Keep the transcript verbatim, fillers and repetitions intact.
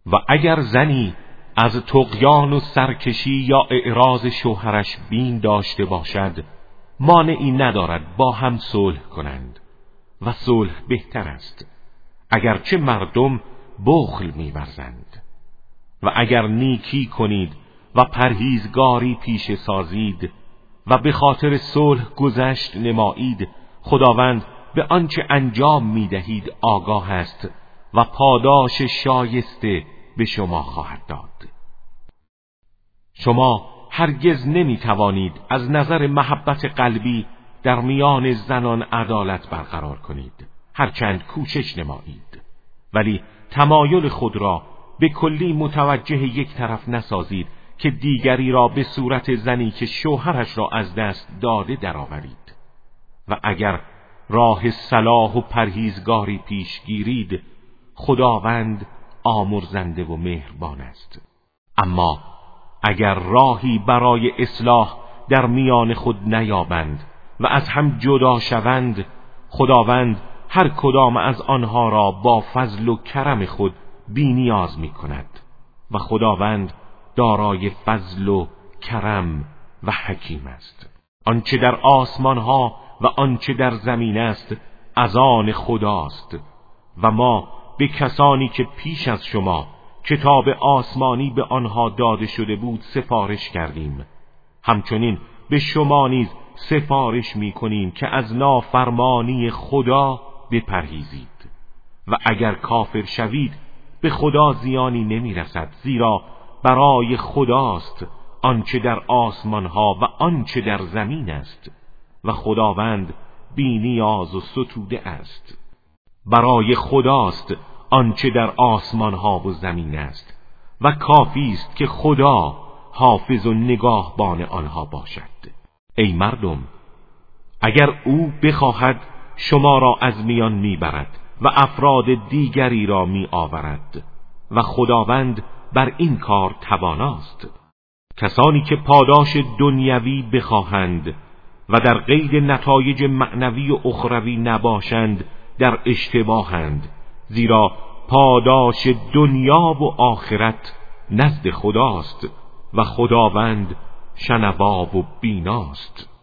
و اگر زنی از طغیان و سرکشی یا اعراض شوهرش بین داشته باشد، مانعی ندارد با هم صلح کنند و صلح بهتر است، اگرچه مردم بخل می‌ورزند. و اگر نیکی کنید و پرهیزگاری پیش سازید و به خاطر صلح گذشت نمایید، خداوند به آنچه انجام می‌دهید آگاه است و پاداش شایسته به شما خواهد داد. شما هرگز نمی‌توانید از نظر محبت قلبی در میان زنان عدالت برقرار کنید، هرچند کوشش نمایید، ولی تمایل خود را به کلی متوجه یک طرف نسازید که دیگری را به صورت زنی که شوهرش را از دست داده درآورید. و اگر راه صلاح و پرهیزگاری پیش گیرید، خداوند آمرزنده و مهربان است. اما اگر راهی برای اصلاح در میان خود نیابند و از هم جدا شوند، خداوند هر کدام از آنها را با فضل و کرم خود بی نیاز می کند و خداوند دارای فضل و کرم و حکیم است. آنچه در آسمان ها و آنچه در زمین است از آن خداست و ما به کسانی که پیش از شما کتاب آسمانی به آنها داده شده بود سفارش کردیم، همچنین به شما نیز سفارش می کنیم که از نافرمانی خدا بپرهیزید. و اگر کافر شوید به خدا زیانی نمی رسد، زیرا برای خداست آنچه در آسمان ها و آنچه در زمین است و خداوند بی نیاز و ستوده است. برای خداست آنچه در آسمان ها و زمین است و کافی است که خدا حافظ و نگاهبان آنها باشد. ای مردم، اگر او بخواهد شما را از میان میبرد و افراد دیگری را می آورد و خداوند بر این کار تواناست. کسانی که پاداش دنیوی بخواهند و در قید نتایج معنوی و اخروی نباشند در اشتباهند، زیرا پاداش دنیا و آخرت نزد خداست و خداوند شنوا و بیناست.